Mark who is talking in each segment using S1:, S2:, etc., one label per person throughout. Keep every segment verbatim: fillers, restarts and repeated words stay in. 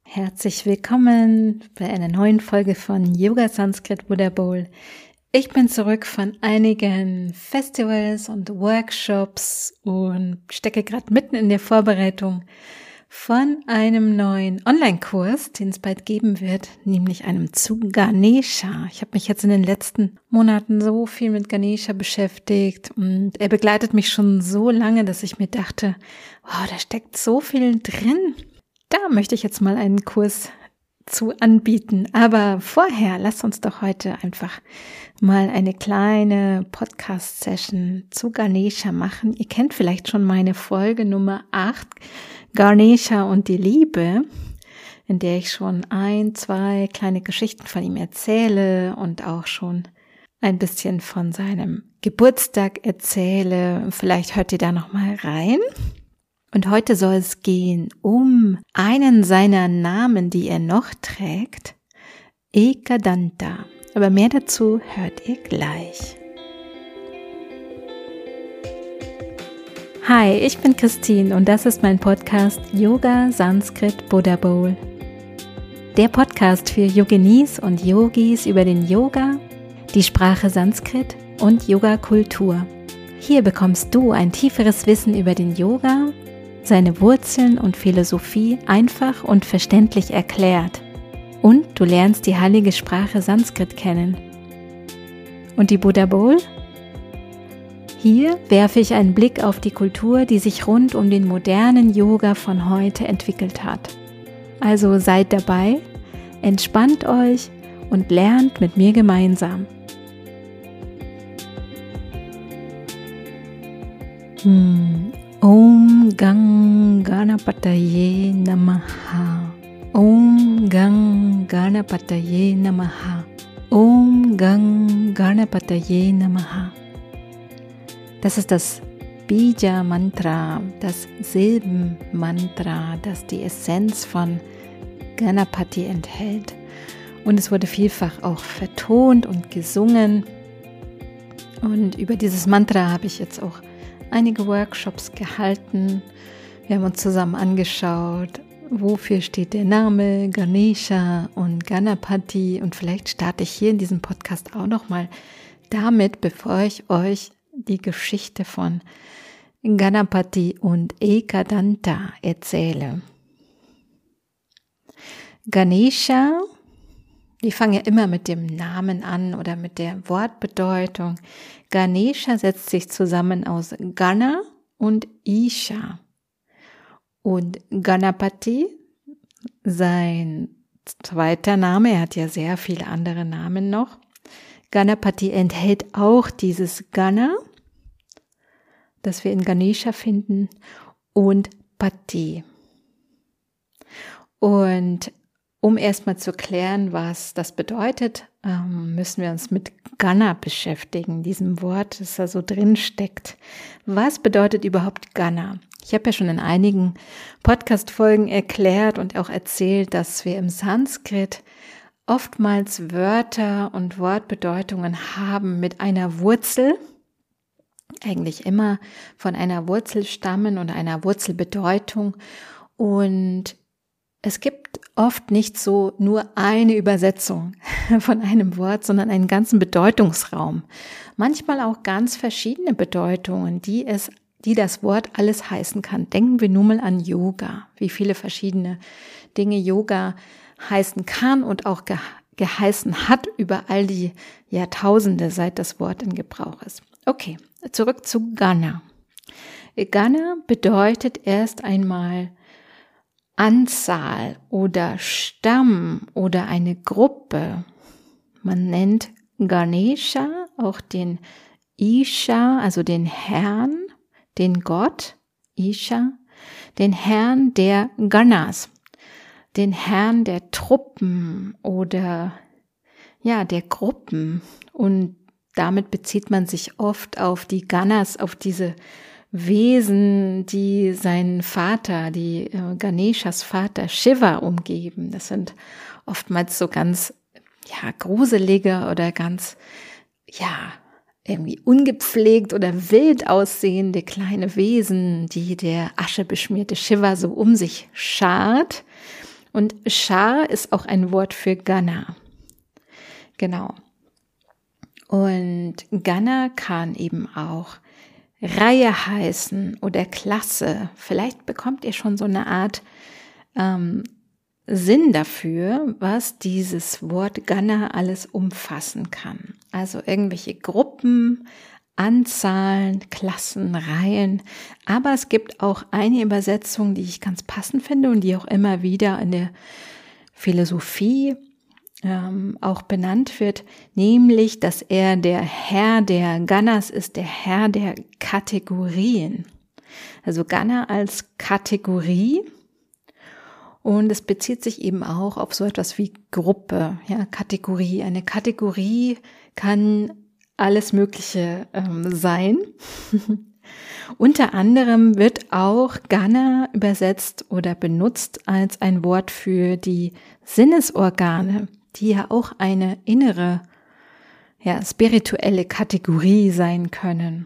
S1: Herzlich willkommen bei einer neuen Folge von Yoga Sanskrit Buddha Bowl. Ich bin zurück von einigen Festivals und Workshops und stecke gerade mitten in der Vorbereitung von einem neuen Online-Kurs, den es bald geben wird, nämlich einem zu Ganesha. Ich habe mich jetzt in den letzten Monaten so viel mit Ganesha beschäftigt und er begleitet mich schon so lange, dass ich mir dachte, wow, da steckt so viel drin. Da möchte ich jetzt mal einen Kurs zu anbieten. Aber vorher, lasst uns doch heute einfach mal eine kleine Podcast-Session zu Ganesha machen. Ihr kennt vielleicht schon meine Folge Nummer acht, Ganesha und die Liebe, in der ich schon ein, zwei kleine Geschichten von ihm erzähle und auch schon ein bisschen von seinem Geburtstag erzähle. Vielleicht hört ihr da noch mal rein. Und heute soll es gehen um einen seiner Namen, die er noch trägt, Ekadanta. Aber mehr dazu hört ihr gleich. Hi, ich bin Christine und das ist mein Podcast Yoga Sanskrit Buddha Bowl. Der Podcast für Yoginis und Yogis über den Yoga, die Sprache Sanskrit und Yoga-Kultur. Hier bekommst du ein tieferes Wissen über den Yoga, seine Wurzeln und Philosophie einfach und verständlich erklärt. Und du lernst die heilige Sprache Sanskrit kennen. Und die Buddha Bowl? Hier werfe ich einen Blick auf die Kultur, die sich rund um den modernen Yoga von heute entwickelt hat. Also seid dabei, entspannt euch und lernt mit mir gemeinsam. Hm. Om Gang Ganapataye Namaha. Om Gang Ganapataye Namaha. Om Gang Ganapataye Namaha. Das ist das Bija-Mantra, das Silbenmantra, das die Essenz von Ganapati enthält. Und es wurde vielfach auch vertont und gesungen. Und über dieses Mantra habe ich jetzt auch einige Workshops gehalten. Wir haben uns zusammen angeschaut, wofür steht der Name Ganesha und Ganapati. Und vielleicht starte ich hier in diesem Podcast auch nochmal damit, bevor ich euch die Geschichte von Ganapati und Ekadanta erzähle. Ganesha, wir fangen ja immer mit dem Namen an oder mit der Wortbedeutung. Ganesha setzt sich zusammen aus Gana und Isha. Und Ganapati, sein zweiter Name, er hat ja sehr viele andere Namen noch. Ganapati enthält auch dieses Gana, das wir in Ganesha finden, und Pati. Und um erstmal zu klären, was das bedeutet, müssen wir uns mit Gana beschäftigen, diesem Wort, das da so drin steckt. Was bedeutet überhaupt Gana? Ich habe ja schon in einigen Podcast-Folgen erklärt und auch erzählt, dass wir im Sanskrit oftmals Wörter und Wortbedeutungen haben mit einer Wurzel, eigentlich immer von einer Wurzel stammen und einer Wurzelbedeutung. Und es gibt oft nicht so nur eine Übersetzung von einem Wort, sondern einen ganzen Bedeutungsraum. Manchmal auch ganz verschiedene Bedeutungen, die es, die das Wort alles heißen kann. Denken wir nun mal an Yoga, wie viele verschiedene Dinge Yoga heißen kann und auch ge- geheißen hat über all die Jahrtausende, seit das Wort in Gebrauch ist. Okay, zurück zu Gana. Gana bedeutet erst einmal Anzahl oder Stamm oder eine Gruppe. Man nennt Ganesha auch den Isha, also den Herrn, den Gott, Isha, den Herrn der Ganas, den Herrn der Truppen oder ja, der Gruppen. Und damit bezieht man sich oft auf die Ganas, auf diese Wesen, die seinen Vater, die äh, Ganeshas Vater Shiva umgeben. Das sind oftmals so ganz ja gruselige oder ganz ja irgendwie ungepflegt oder wild aussehende kleine Wesen, die der aschebeschmierte Shiva so um sich schart. Und Char ist auch ein Wort für Gana. Genau. Und Gana kann eben auch Reihe heißen oder Klasse. Vielleicht bekommt ihr schon so eine Art ähm, Sinn dafür, was dieses Wort Gana alles umfassen kann. Also irgendwelche Gruppen, Anzahlen, Klassen, Reihen. Aber es gibt auch eine Übersetzung, die ich ganz passend finde und die auch immer wieder in der Philosophie ähm, auch benannt wird, nämlich, dass er der Herr der Ganas ist, der Herr der Kategorien. Also Gana als Kategorie. Und es bezieht sich eben auch auf so etwas wie Gruppe, ja, Kategorie. Eine Kategorie kann alles Mögliche ähm, sein. Unter anderem wird auch Gana übersetzt oder benutzt als ein Wort für die Sinnesorgane, die ja auch eine innere, ja, spirituelle Kategorie sein können.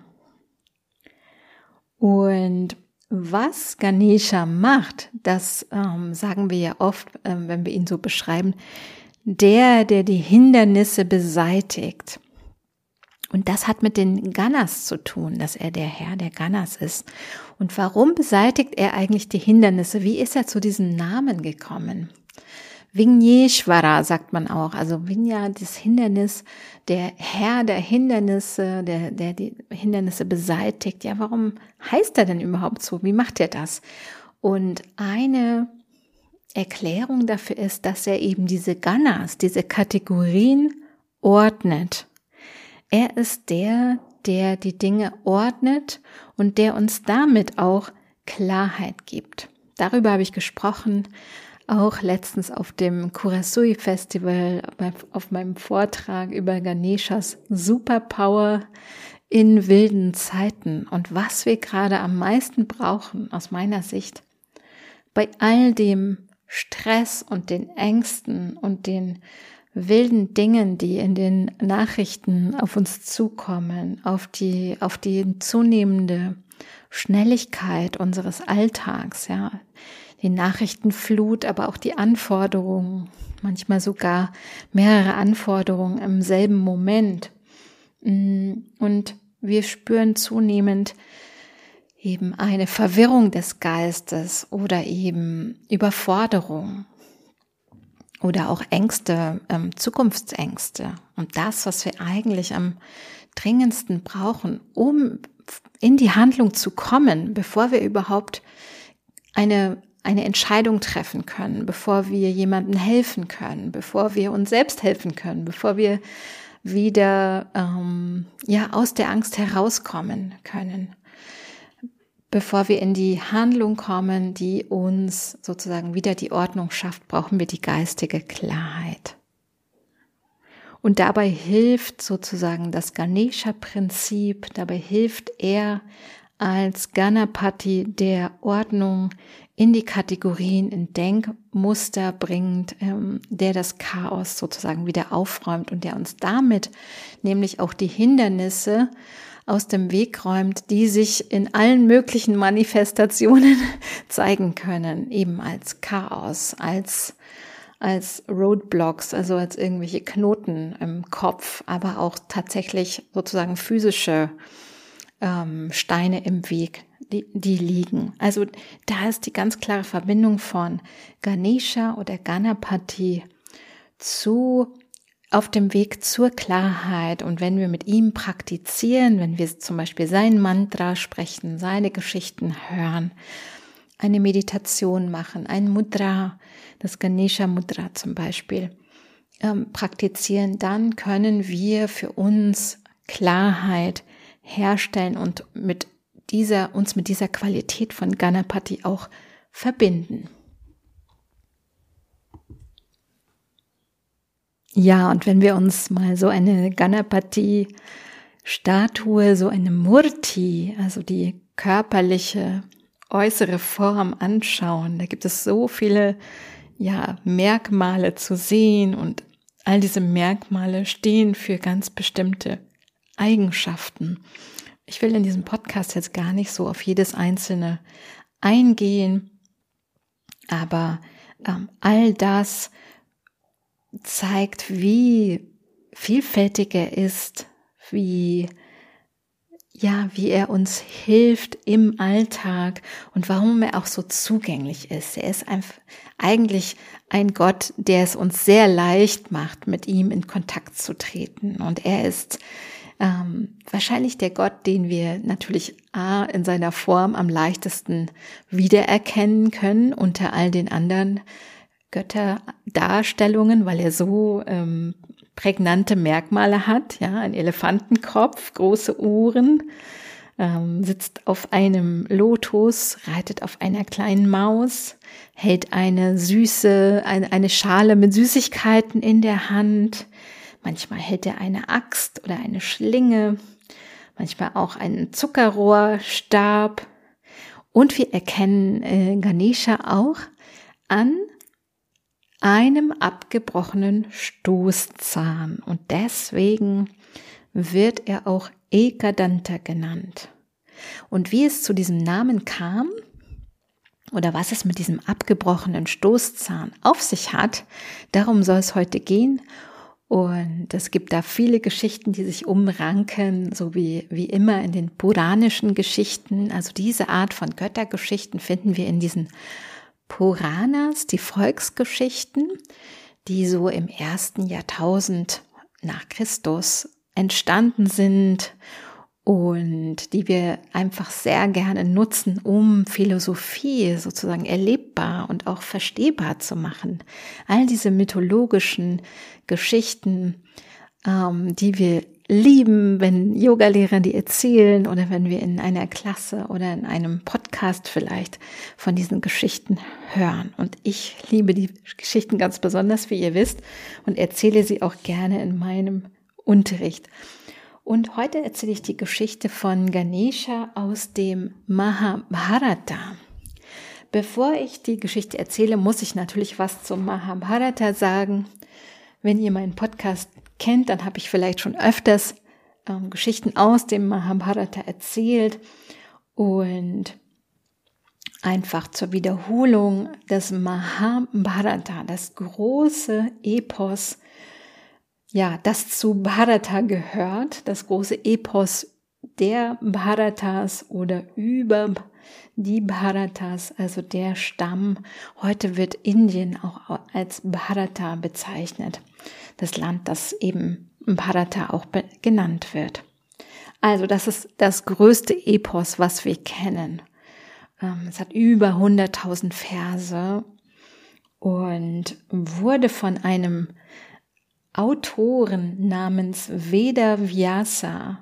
S1: Und was Ganesha macht, das ähm, sagen wir ja oft, ähm, wenn wir ihn so beschreiben, der, der die Hindernisse beseitigt. Und das hat mit den Ganas zu tun, dass er der Herr der Ganas ist. Und warum beseitigt er eigentlich die Hindernisse? Wie ist er zu diesem Namen gekommen? Vigneshwara sagt man auch, also Vigna, das Hindernis, der Herr der Hindernisse, der, der die Hindernisse beseitigt. Ja, warum heißt er denn überhaupt so? Wie macht er das? Und eine Erklärung dafür ist, dass er eben diese Ganas, diese Kategorien ordnet. Er ist der, der die Dinge ordnet und der uns damit auch Klarheit gibt. Darüber habe ich gesprochen, auch letztens auf dem Kurasui Festival, auf meinem Vortrag über Ganeshas Superpower in wilden Zeiten und was wir gerade am meisten brauchen, aus meiner Sicht, bei all dem Stress und den Ängsten und den wilden Dingen, die in den Nachrichten auf uns zukommen, auf die, auf die zunehmende Schnelligkeit unseres Alltags, ja, die Nachrichtenflut, aber auch die Anforderungen, manchmal sogar mehrere Anforderungen im selben Moment. Und wir spüren zunehmend eben eine Verwirrung des Geistes oder eben Überforderung oder auch Ängste, ähm, Zukunftsängste. Und das, was wir eigentlich am dringendsten brauchen, um in die Handlung zu kommen, bevor wir überhaupt eine eine Entscheidung treffen können, bevor wir jemandem helfen können, bevor wir uns selbst helfen können, bevor wir wieder ähm, ja aus der Angst herauskommen können, bevor wir in die Handlung kommen, die uns sozusagen wieder die Ordnung schafft, brauchen wir die geistige Klarheit. Und dabei hilft sozusagen das Ganesha-Prinzip, dabei hilft er als Ganapati der Ordnung in die Kategorien, in Denkmuster bringt, ähm, der das Chaos sozusagen wieder aufräumt und der uns damit nämlich auch die Hindernisse aus dem Weg räumt, die sich in allen möglichen Manifestationen zeigen können, eben als Chaos, als als Roadblocks, also als irgendwelche Knoten im Kopf, aber auch tatsächlich sozusagen physische ähm, Steine im Weg, die, die liegen. Also da ist die ganz klare Verbindung von Ganesha oder Ganapati zu auf dem Weg zur Klarheit. Und wenn wir mit ihm praktizieren, wenn wir zum Beispiel sein Mantra sprechen, seine Geschichten hören, eine Meditation machen, ein Mudra, das Ganesha Mudra zum Beispiel, ähm, praktizieren, dann können wir für uns Klarheit herstellen und mit dieser, uns mit dieser Qualität von Ganapati auch verbinden. Ja, und wenn wir uns mal so eine Ganapati-Statue, so eine Murti, also die körperliche äußere Form anschauen, da gibt es so viele ja, Merkmale zu sehen und all diese Merkmale stehen für ganz bestimmte Eigenschaften. Ich will in diesem Podcast jetzt gar nicht so auf jedes einzelne eingehen, aber ähm, all das zeigt, wie vielfältig er ist, wie ja, wie er uns hilft im Alltag und warum er auch so zugänglich ist. Er ist einfach eigentlich ein Gott, der es uns sehr leicht macht, mit ihm in Kontakt zu treten. Und er ist ähm, wahrscheinlich der Gott, den wir natürlich A, in seiner Form am leichtesten wiedererkennen können unter all den anderen Götterdarstellungen, weil er so ähm, prägnante Merkmale hat, ja, ein Elefantenkopf, große Ohren, ähm, sitzt auf einem Lotus, reitet auf einer kleinen Maus, hält eine süße, eine, eine Schale mit Süßigkeiten in der Hand. Manchmal hält er eine Axt oder eine Schlinge, manchmal auch einen Zuckerrohrstab. Und wir erkennen äh, Ganesha auch an einem abgebrochenen Stoßzahn und deswegen wird er auch Ekadanta genannt. Und wie es zu diesem Namen kam oder was es mit diesem abgebrochenen Stoßzahn auf sich hat, darum soll es heute gehen. Und es gibt da viele Geschichten, die sich umranken, so wie, wie immer in den puranischen Geschichten. Also diese Art von Göttergeschichten finden wir in diesen Puranas, die Volksgeschichten, die so im ersten Jahrtausend nach Christus entstanden sind und die wir einfach sehr gerne nutzen, um Philosophie sozusagen erlebbar und auch verstehbar zu machen. All diese mythologischen Geschichten, ähm, die wir lieben, wenn Yogalehrer die erzählen oder wenn wir in einer Klasse oder in einem Podcast vielleicht von diesen Geschichten hören. Und ich liebe die Geschichten ganz besonders, wie ihr wisst, und erzähle sie auch gerne in meinem Unterricht. Und heute erzähle ich die Geschichte von Ganesha aus dem Mahabharata. Bevor ich die Geschichte erzähle, muss ich natürlich was zum Mahabharata sagen. Wenn ihr meinen Podcast kennt, dann habe ich vielleicht schon öfters ähm, Geschichten aus dem Mahabharata erzählt und einfach zur Wiederholung des Mahabharata, das große Epos, ja, das zu Bharata gehört, das große Epos der Bharatas oder über die Bharatas, also der Stamm. Heute wird Indien auch als Bharata bezeichnet, das Land, das eben Bharata auch be- genannt wird. Also das ist das größte Epos, was wir kennen. Ähm, es hat über hunderttausend Verse und wurde von einem Autoren namens Vedavyasa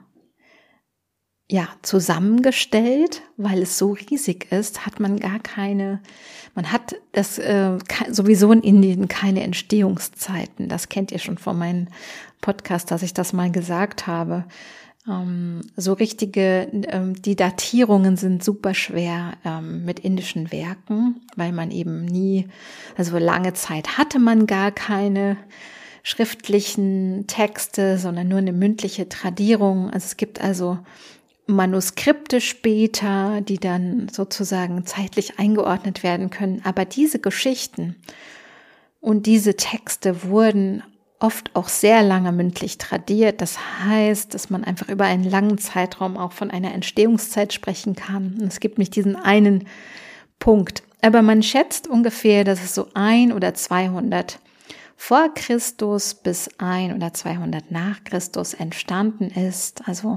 S1: ja, zusammengestellt, weil es so riesig ist, hat man gar keine, man hat das äh, sowieso in Indien keine Entstehungszeiten. Das kennt ihr schon von meinem Podcast, dass ich das mal gesagt habe. Ähm, so richtige, ähm, die Datierungen sind super schwer ähm, mit indischen Werken, weil man eben nie, also lange Zeit hatte man gar keine schriftlichen Texte, sondern nur eine mündliche Tradierung. Also es gibt also Manuskripte später, die dann sozusagen zeitlich eingeordnet werden können. Aber diese Geschichten und diese Texte wurden oft auch sehr lange mündlich tradiert. Das heißt, dass man einfach über einen langen Zeitraum auch von einer Entstehungszeit sprechen kann. Und es gibt nicht diesen einen Punkt. Aber man schätzt ungefähr, dass es so ein oder zweihundert vor Christus bis ein oder zweihundert nach Christus entstanden ist. Also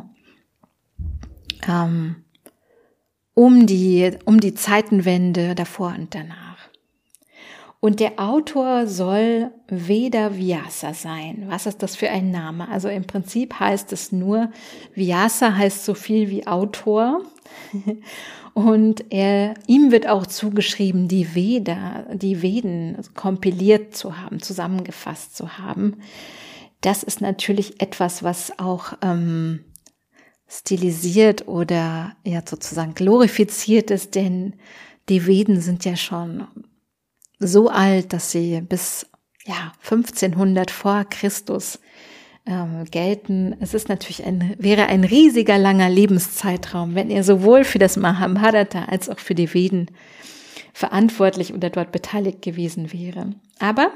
S1: Ähm, um die, um die Zeitenwende davor und danach. Und der Autor soll Vedavyasa sein. Was ist das für ein Name? Also im Prinzip heißt es nur, Vyasa heißt so viel wie Autor. Und er, ihm wird auch zugeschrieben, die Veda, die Veden kompiliert zu haben, zusammengefasst zu haben. Das ist natürlich etwas, was auch ähm, stilisiert oder ja sozusagen glorifiziert ist, denn die Veden sind ja schon so alt, dass sie bis ja fünfzehnhundert vor Christus ähm, gelten. Es ist natürlich ein, wäre ein riesiger langer Lebenszeitraum, wenn ihr sowohl für das Mahabharata als auch für die Veden verantwortlich oder dort beteiligt gewesen wäre. Aber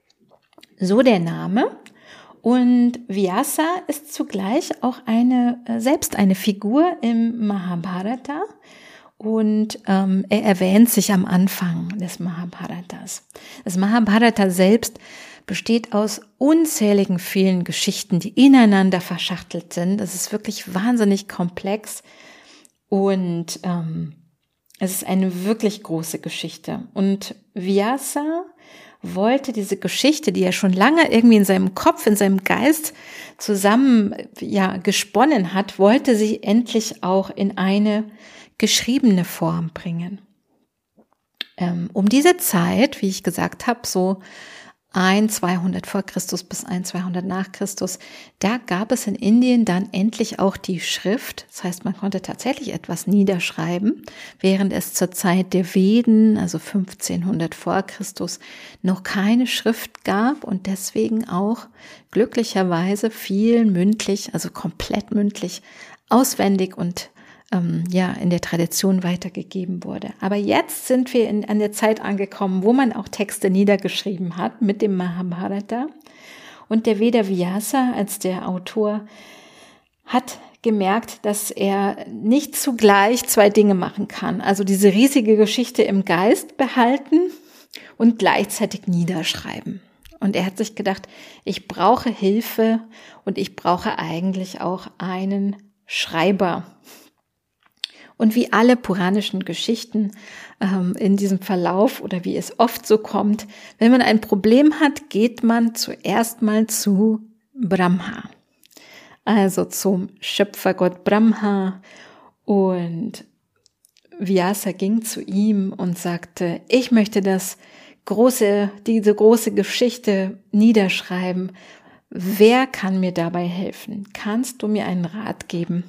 S1: so der Name. Und Vyasa ist zugleich auch eine, selbst eine Figur im Mahabharata. Und ähm, er erwähnt sich am Anfang des Mahabharatas. Das Mahabharata selbst besteht aus unzähligen vielen Geschichten, die ineinander verschachtelt sind. Es ist wirklich wahnsinnig komplex und ähm, es ist eine wirklich große Geschichte. Und Vyasa wollte diese Geschichte, die er schon lange irgendwie in seinem Kopf, in seinem Geist zusammen ja gesponnen hat, wollte sie endlich auch in eine geschriebene Form bringen. Ähm, um diese Zeit, wie ich gesagt habe, so ein, zweihundert vor Christus bis ein, zweihundert nach Christus, da gab es in Indien dann endlich auch die Schrift. Das heißt, man konnte tatsächlich etwas niederschreiben, während es zur Zeit der Veden, also fünfzehnhundert vor Christus, noch keine Schrift gab und deswegen auch glücklicherweise viel mündlich, also komplett mündlich, auswendig und ähm, ja in der Tradition weitergegeben wurde. Aber jetzt sind wir in, an der Zeit angekommen, wo man auch Texte niedergeschrieben hat mit dem Mahabharata. Und der Veda Vyasa als der Autor hat gemerkt, dass er nicht zugleich zwei Dinge machen kann. Also diese riesige Geschichte im Geist behalten und gleichzeitig niederschreiben. Und er hat sich gedacht, ich brauche Hilfe und ich brauche eigentlich auch einen Schreiber. Und wie alle puranischen Geschichten ähm, in diesem Verlauf oder wie es oft so kommt, wenn man ein Problem hat, geht man zuerst mal zu Brahma, also zum Schöpfergott Brahma. Und Vyasa ging zu ihm und sagte, ich möchte das große, diese große Geschichte niederschreiben. Wer kann mir dabei helfen? Kannst du mir einen Rat geben?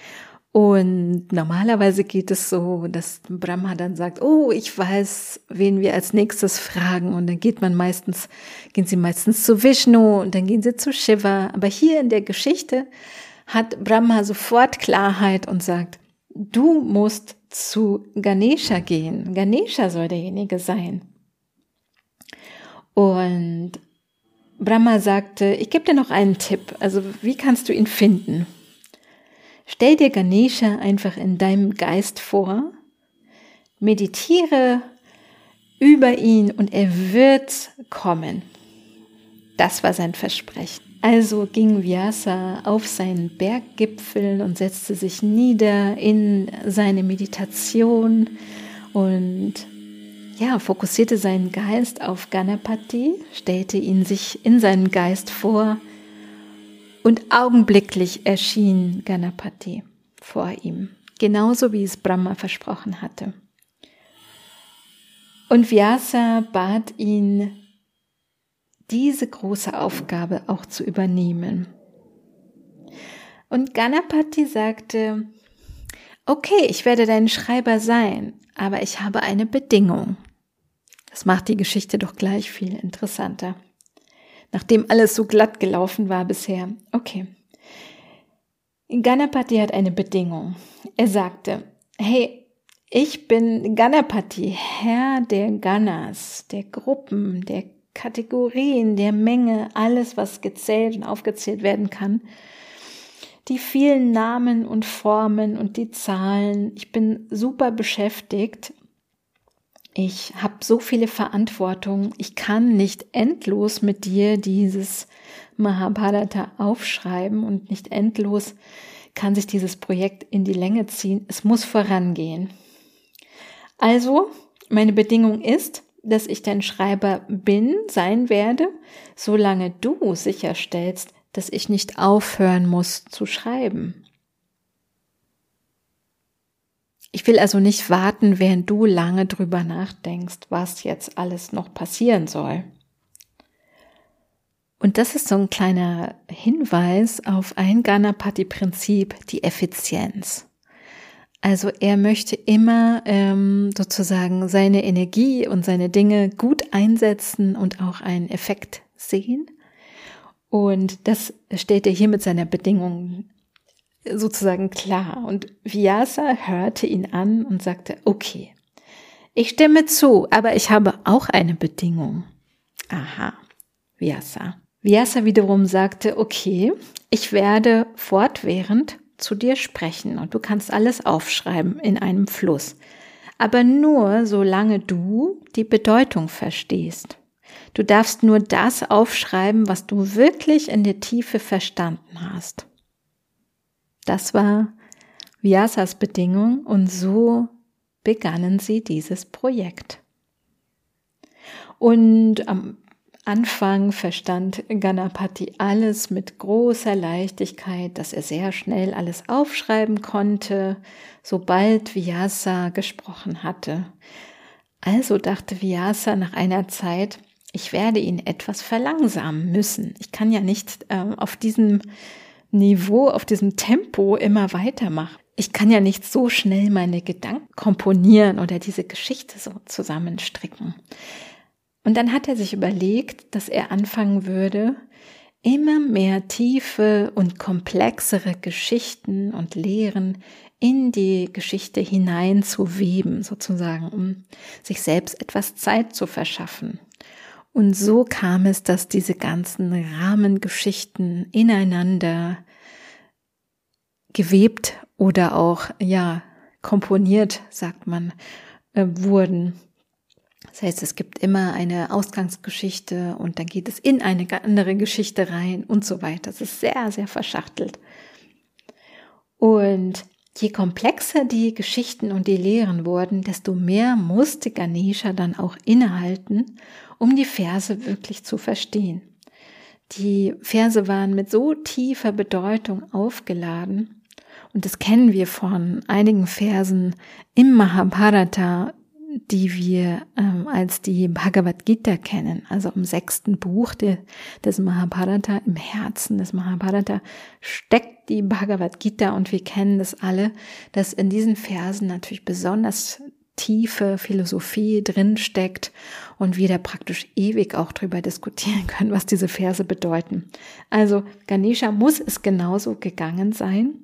S1: Und normalerweise geht es so, dass Brahma dann sagt, oh, ich weiß, wen wir als nächstes fragen. Und dann geht man meistens, gehen sie meistens zu Vishnu und dann gehen sie zu Shiva. Aber hier in der Geschichte hat Brahma sofort Klarheit und sagt, du musst zu Ganesha gehen. Ganesha soll derjenige sein. Und Brahma sagte, ich gebe dir noch einen Tipp. Also wie kannst du ihn finden? Stell dir Ganesha einfach in deinem Geist vor, meditiere über ihn und er wird kommen. Das war sein Versprechen. Also ging Vyasa auf seinen Berggipfel und setzte sich nieder in seine Meditation und ja, fokussierte seinen Geist auf Ganapati, stellte ihn sich in seinen Geist vor. Und augenblicklich erschien Ganapati vor ihm, genauso wie es Brahma versprochen hatte. Und Vyasa bat ihn, diese große Aufgabe auch zu übernehmen. Und Ganapati sagte, okay, ich werde dein Schreiber sein, aber ich habe eine Bedingung. Das macht die Geschichte doch gleich viel interessanter. Nachdem alles so glatt gelaufen war bisher. Okay. Ganapati hat eine Bedingung. Er sagte, hey, ich bin Ganapati, Herr der Ganas, der Gruppen, der Kategorien, der Menge, alles, was gezählt und aufgezählt werden kann. Die vielen Namen und Formen und die Zahlen. Ich bin super beschäftigt. Ich habe so viele Verantwortung, ich kann nicht endlos mit dir dieses Mahabharata aufschreiben und nicht endlos kann sich dieses Projekt in die Länge ziehen. Es muss vorangehen. Also, meine Bedingung ist, dass ich dein Schreiber bin, sein werde, solange du sicherstellst, dass ich nicht aufhören muss zu schreiben. Ich will also nicht warten, während du lange drüber nachdenkst, was jetzt alles noch passieren soll. Und das ist so ein kleiner Hinweis auf ein Ganapati-Prinzip, die Effizienz. Also er möchte immer ähm, sozusagen seine Energie und seine Dinge gut einsetzen und auch einen Effekt sehen. Und das stellt er hier mit seiner Bedingung sozusagen klar. Und Vyasa hörte ihn an und sagte, okay, Ich stimme zu, aber ich habe auch eine Bedingung. Aha, Vyasa. Vyasa wiederum sagte, okay, ich werde fortwährend zu dir sprechen und du kannst alles aufschreiben in einem Fluss. Aber nur, solange du die Bedeutung verstehst. Du darfst nur das aufschreiben, was du wirklich in der Tiefe verstanden hast. Das war Vyasas Bedingung und so begannen sie dieses Projekt. Und am Anfang verstand Ganapati alles mit großer Leichtigkeit, dass er sehr schnell alles aufschreiben konnte, sobald Vyasa gesprochen hatte. Also dachte Vyasa nach einer Zeit, ich werde ihn etwas verlangsamen müssen. Ich kann ja nicht äh, auf diesem Niveau, auf diesem Tempo immer weitermachen. Ich kann ja nicht so schnell meine Gedanken komponieren oder diese Geschichte so zusammenstricken. Und dann hat er sich überlegt, dass er anfangen würde, immer mehr tiefe und komplexere Geschichten und Lehren in die Geschichte hineinzuweben, sozusagen, um sich selbst etwas Zeit zu verschaffen. Und so kam es, dass diese ganzen Rahmengeschichten ineinander gewebt oder auch, ja, komponiert, sagt man, äh, wurden. Das heißt, es gibt immer eine Ausgangsgeschichte und dann geht es in eine andere Geschichte rein und so weiter. Das ist sehr, sehr verschachtelt. Und je komplexer die Geschichten und die Lehren wurden, desto mehr musste Ganesha dann auch innehalten, um die Verse wirklich zu verstehen. Die Verse waren mit so tiefer Bedeutung aufgeladen und das kennen wir von einigen Versen im Mahabharata, die wir ähm, als die Bhagavad Gita kennen, also im sechsten Buch de, des Mahabharata, im Herzen des Mahabharata steckt die Bhagavad Gita und wir kennen das alle, dass in diesen Versen natürlich besonders tiefe Philosophie drin steckt und wir da praktisch ewig auch drüber diskutieren können, was diese Verse bedeuten. Also Ganesha muss es genauso gegangen sein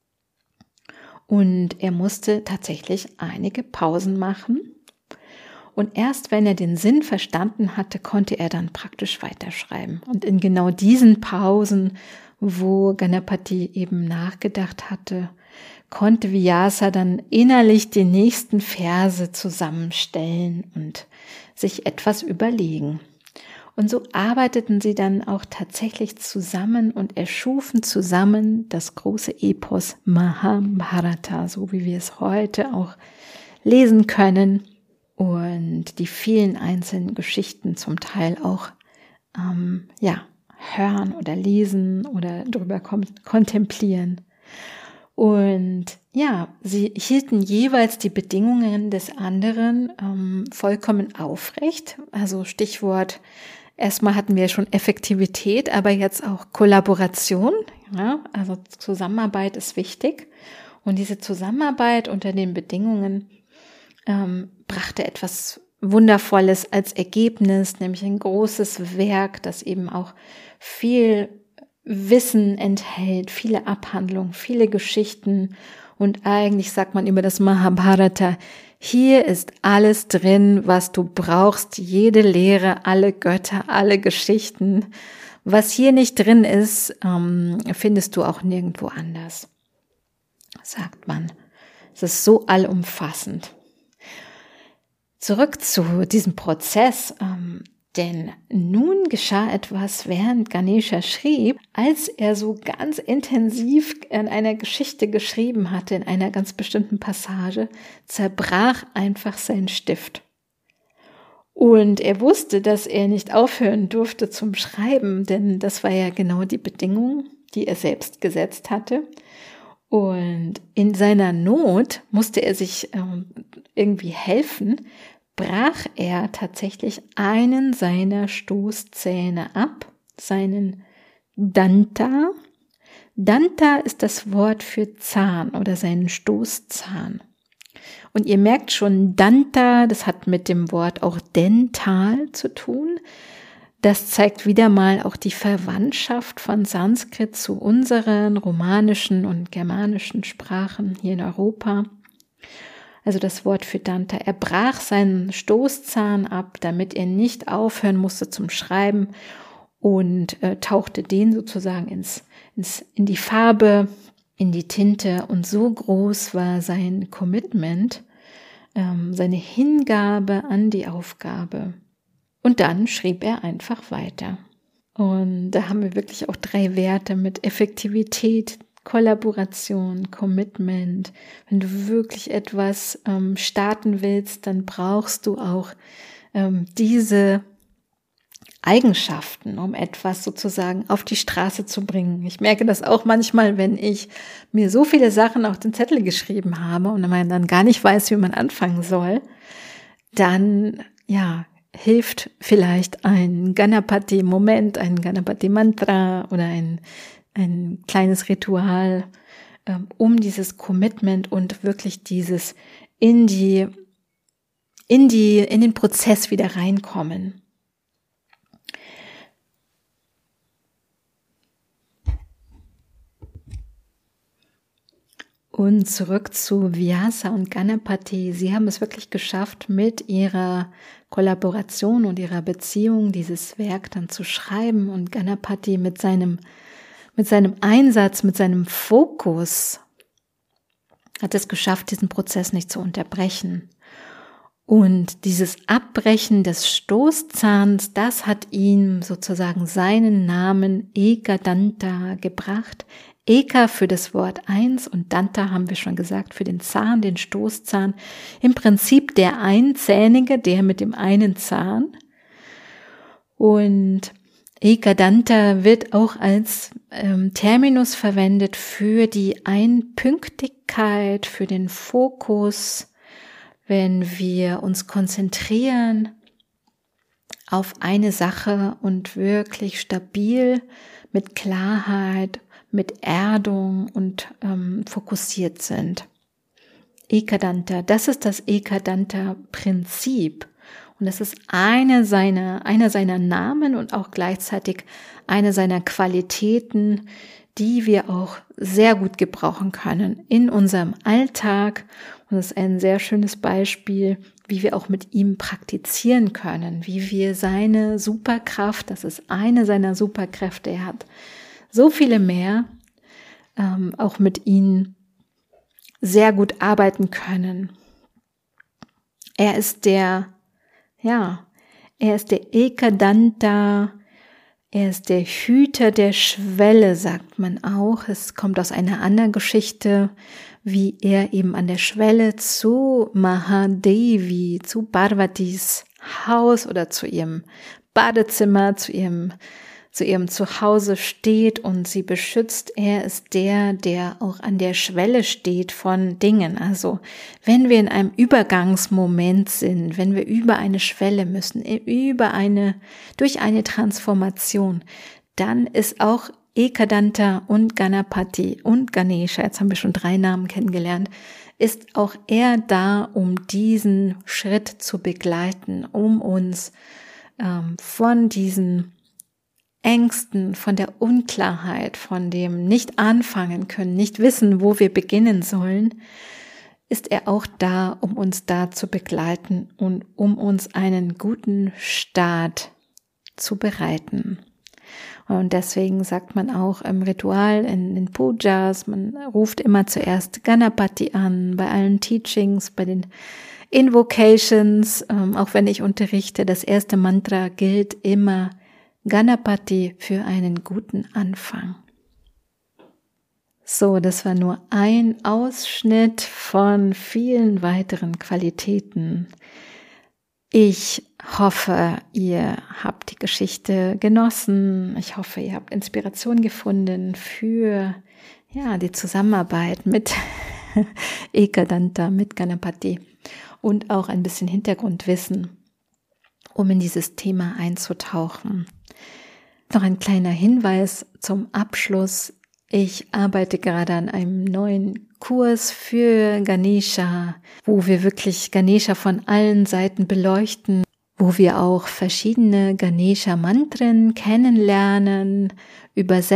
S1: und er musste tatsächlich einige Pausen machen. Und erst wenn er den Sinn verstanden hatte, konnte er dann praktisch weiterschreiben. Und in genau diesen Pausen, wo Ganapati eben nachgedacht hatte, konnte Vyasa dann innerlich die nächsten Verse zusammenstellen und sich etwas überlegen. Und so arbeiteten sie dann auch tatsächlich zusammen und erschufen zusammen das große Epos Mahabharata, so wie wir es heute auch lesen können. Und die vielen einzelnen Geschichten zum Teil auch ähm, ja, hören oder lesen oder drüber kontemplieren. Und ja, sie hielten jeweils die Bedingungen des anderen ähm, vollkommen aufrecht. Also Stichwort, erstmal hatten wir schon Effektivität, aber jetzt auch Kollaboration. Ja, also Zusammenarbeit ist wichtig. Und diese Zusammenarbeit unter den Bedingungen ähm, brachte etwas Wundervolles als Ergebnis, nämlich ein großes Werk, das eben auch viel Wissen enthält, viele Abhandlungen, viele Geschichten und eigentlich sagt man über das Mahabharata, hier ist alles drin, was du brauchst, jede Lehre, alle Götter, alle Geschichten. Was hier nicht drin ist, ähm, findest du auch nirgendwo anders, sagt man. Es ist so allumfassend. Zurück zu diesem Prozess, ähm, denn nun geschah etwas, während Ganesha schrieb, als er so ganz intensiv an einer Geschichte geschrieben hatte, in einer ganz bestimmten Passage, zerbrach einfach sein Stift. Und er wusste, dass er nicht aufhören durfte zum Schreiben, denn das war ja genau die Bedingung, die er selbst gesetzt hatte. Und in seiner Not musste er sich ähm, irgendwie helfen, brach er tatsächlich einen seiner Stoßzähne ab, seinen Danta. Danta ist das Wort für Zahn oder seinen Stoßzahn. Und ihr merkt schon, Danta, das hat mit dem Wort auch dental zu tun. Das zeigt wieder mal auch die Verwandtschaft von Sanskrit zu unseren romanischen und germanischen Sprachen hier in Europa. also das Wort für Danta. Er brach seinen Stoßzahn ab, damit er nicht aufhören musste zum Schreiben und äh, tauchte den sozusagen ins, ins, in die Farbe, in die Tinte. Und so groß war sein Commitment, ähm, seine Hingabe an die Aufgabe. Und dann schrieb er einfach weiter. Und da haben wir wirklich auch drei Werte mit Effektivität, Kollaboration, Commitment. Wenn du wirklich etwas ähm, starten willst, dann brauchst du auch ähm, diese Eigenschaften, um etwas sozusagen auf die Straße zu bringen. Ich merke das auch manchmal, wenn ich mir so viele Sachen auf den Zettel geschrieben habe und man dann gar nicht weiß, wie man anfangen soll, dann, ja, hilft vielleicht ein Ganapati-Moment, ein Ganapati-Mantra oder ein ein kleines Ritual, ähm, um dieses Commitment und wirklich dieses in die, in die, in den Prozess wieder reinkommen. Und zurück zu Vyasa und Ganapati. Sie haben es wirklich geschafft, mit ihrer Kollaboration und ihrer Beziehung dieses Werk dann zu schreiben, und Ganapati mit seinem Mit seinem Einsatz, mit seinem Fokus hat es geschafft, diesen Prozess nicht zu unterbrechen. Und dieses Abbrechen des Stoßzahns, das hat ihm sozusagen seinen Namen Ekadanta gebracht. Eka für das Wort eins und Danta haben wir schon gesagt für den Zahn, den Stoßzahn. Im Prinzip der Einzähnige, der mit dem einen Zahn. Und Ekadanta wird auch als ähm, Terminus verwendet für die Einpünktigkeit, für den Fokus, wenn wir uns konzentrieren auf eine Sache und wirklich stabil mit Klarheit, mit Erdung und ähm, fokussiert sind. Ekadanta, das ist das Ekadanta-Prinzip. Und das ist eine seiner, einer seiner Namen und auch gleichzeitig eine seiner Qualitäten, die wir auch sehr gut gebrauchen können in unserem Alltag. Und das ist ein sehr schönes Beispiel, wie wir auch mit ihm praktizieren können, wie wir seine Superkraft, das ist eine seiner Superkräfte, er hat so viele mehr, ähm, auch mit ihm sehr gut arbeiten können. Er ist der Ja, er ist der Ekadanta, er ist der Hüter der Schwelle, sagt man auch. Es kommt aus einer anderen Geschichte, wie er eben an der Schwelle zu Mahadevi, zu Parvatis Haus oder zu ihrem Badezimmer, zu ihrem zu ihrem Zuhause steht und sie beschützt. Er ist der, der auch an der Schwelle steht von Dingen. Also wenn wir in einem Übergangsmoment sind, wenn wir über eine Schwelle müssen, über eine, durch eine Transformation, dann ist auch Ekadanta und Ganapati und Ganesha, jetzt haben wir schon drei Namen kennengelernt, ist auch er da, um diesen Schritt zu begleiten, um uns ähm, von diesen Ängsten, von der Unklarheit, von dem nicht anfangen können, nicht wissen, wo wir beginnen sollen, ist er auch da, um uns da zu begleiten und um uns einen guten Start zu bereiten. Und deswegen sagt man auch im Ritual, in den Pujas, man ruft immer zuerst Ganapati an, bei allen Teachings, bei den Invocations, auch wenn ich unterrichte, das erste Mantra gilt immer Ganapati für einen guten Anfang. So, das war nur ein Ausschnitt von vielen weiteren Qualitäten. Ich hoffe, ihr habt die Geschichte genossen. Ich hoffe, ihr habt Inspiration gefunden für ja, die Zusammenarbeit mit Ekadanta, mit Ganapati und auch ein bisschen Hintergrundwissen, um in dieses Thema einzutauchen. Noch ein kleiner Hinweis zum Abschluss. Ich arbeite gerade an einem neuen Kurs für Ganesha, wo wir wirklich Ganesha von allen Seiten beleuchten, wo wir auch verschiedene Ganesha-Mantren kennenlernen,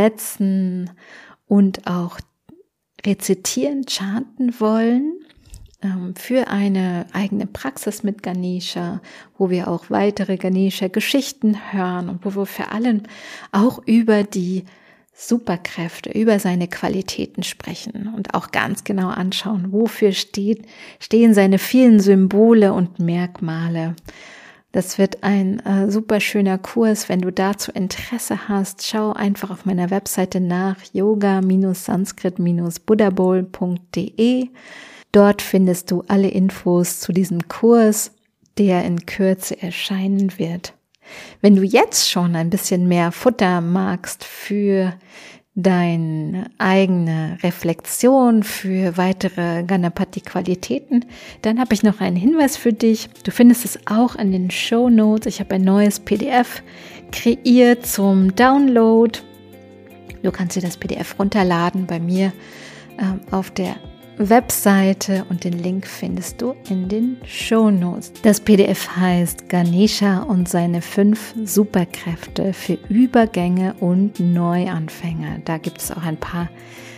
S1: übersetzen und auch rezitieren, chanten wollen. ähm, für eine eigene Praxis mit Ganesha, wo wir auch weitere Ganesha-Geschichten hören und wo wir vor allem auch über die Superkräfte, über seine Qualitäten sprechen und auch ganz genau anschauen, wofür steht, stehen seine vielen Symbole und Merkmale. Das wird ein äh, super schöner Kurs. Wenn du dazu Interesse hast, schau einfach auf meiner Webseite nach yoga sanskrit buddhabowl punkt de. Dort findest du alle Infos zu diesem Kurs, der in Kürze erscheinen wird. Wenn du jetzt schon ein bisschen mehr Futter magst für deine eigene Reflexion, für weitere Ganapati-Qualitäten, dann habe ich noch einen Hinweis für dich. Du findest es auch in den Shownotes. Ich habe ein neues P D F kreiert zum Download. Du kannst dir das P D F runterladen bei mir ähm, auf der Webseite und den Link findest du in den Shownotes. Das P D F heißt Ganesha und seine fünf Superkräfte für Übergänge und Neuanfänger. Da gibt es auch ein paar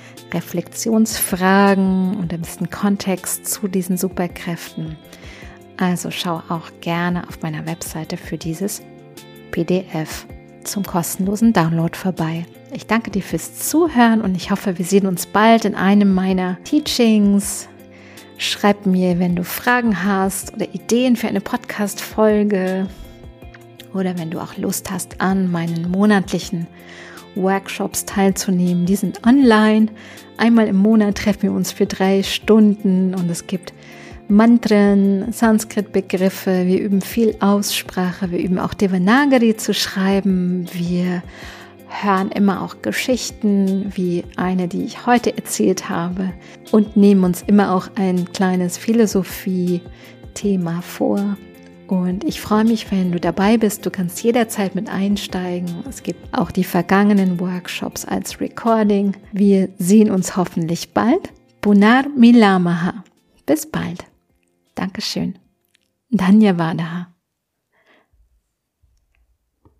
S1: Reflexionsfragen und ein bisschen Kontext zu diesen Superkräften. Also schau auch gerne auf meiner Webseite für dieses P D F zum kostenlosen Download vorbei. Ich danke dir fürs Zuhören und ich hoffe, wir sehen uns bald in einem meiner Teachings. Schreib mir, wenn du Fragen hast oder Ideen für eine Podcast-Folge oder wenn du auch Lust hast, an meinen monatlichen Workshops teilzunehmen. Die sind online. Einmal im Monat treffen wir uns für drei Stunden und es gibt Mantren, Sanskrit-Begriffe, wir üben viel Aussprache, wir üben auch Devanagari zu schreiben, wir hören immer auch Geschichten, wie eine, die ich heute erzählt habe und nehmen uns immer auch ein kleines Philosophie-Thema vor. Und ich freue mich, wenn du dabei bist. Du kannst jederzeit mit einsteigen. Es gibt auch die vergangenen Workshops als Recording. Wir sehen uns hoffentlich bald. Punar Milamaha. Bis bald. Dankeschön. Dhanyavadaha.